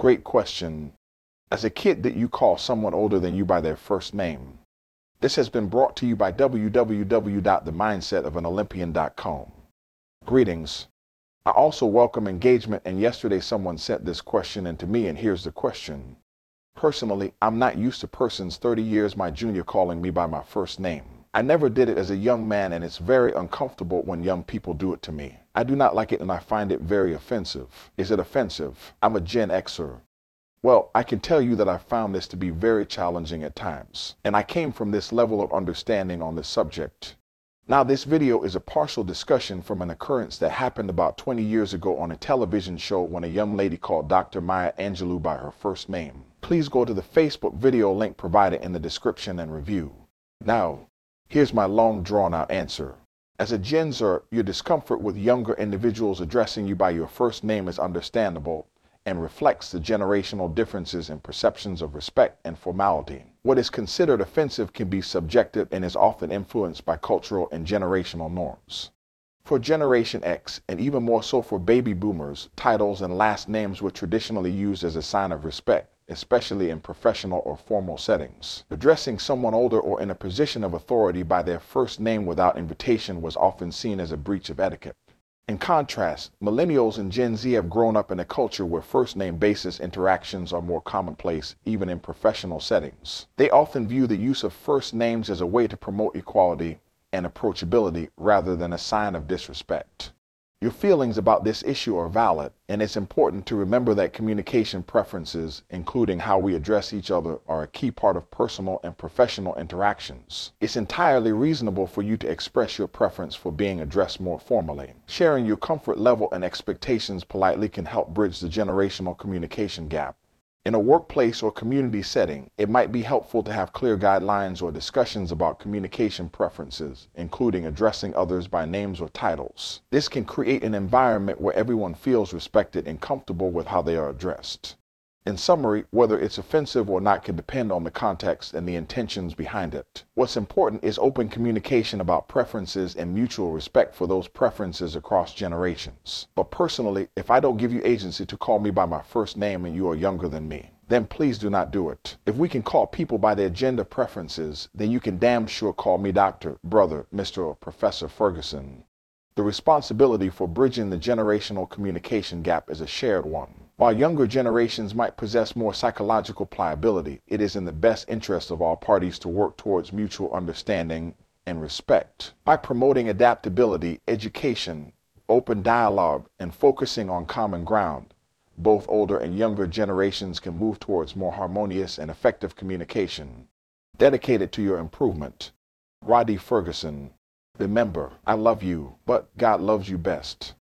Great question. As a kid, did you call someone older than you by their first name? This has been brought to you by www.themindsetofAnolympian.com. Greetings. I also welcome engagement, and yesterday someone sent this question in to me, and here's the question. Personally, I'm not used to persons 30 years my junior calling me by my first name. I never did it as a young man, and it's very uncomfortable when young people do it to me. I do not like it, and I find it very offensive. Is it offensive? I'm a Gen Xer. Well, I can tell you that I found this to be very challenging at times, and I came from this level of understanding on this subject. Now, this video is a partial discussion from an occurrence that happened about 20 years ago on a television show when a young lady called Dr. Maya Angelou by her first name. Please go to the Facebook video link provided in the description and review. Now, here's my long drawn-out answer. As a Gen Zer, your discomfort with younger individuals addressing you by your first name is understandable and reflects the generational differences in perceptions of respect and formality. What is considered offensive can be subjective and is often influenced by cultural and generational norms. For Generation X, and even more so for baby boomers, titles and last names were traditionally used as a sign of respect, especially in professional or formal settings. Addressing someone older or in a position of authority by their first name without invitation was often seen as a breach of etiquette. In contrast, millennials and Gen Z have grown up in a culture where first-name basis interactions are more commonplace, even in professional settings. They often view the use of first names as a way to promote equality and approachability rather than a sign of disrespect. Your feelings about this issue are valid, and it's important to remember that communication preferences, including how we address each other, are a key part of personal and professional interactions. It's entirely reasonable for you to express your preference for being addressed more formally. Sharing your comfort level and expectations politely can help bridge the generational communication gap. In a workplace or community setting, it might be helpful to have clear guidelines or discussions about communication preferences, including addressing others by names or titles. This can create an environment where everyone feels respected and comfortable with how they are addressed. In summary, whether it's offensive or not can depend on the context and the intentions behind it. What's important is open communication about preferences and mutual respect for those preferences across generations. But personally, if I don't give you agency to call me by my first name and you are younger than me, then please do not do it. If we can call people by their gender preferences, then you can damn sure call me Dr., Brother, Mr. or Professor Ferguson. The responsibility for bridging the generational communication gap is a shared one. While younger generations might possess more psychological pliability, it is in the best interest of all parties to work towards mutual understanding and respect. By promoting adaptability, education, open dialogue, and focusing on common ground, both older and younger generations can move towards more harmonious and effective communication. Dedicated to your improvement. Roddy Ferguson. Remember, I love you, but God loves you best.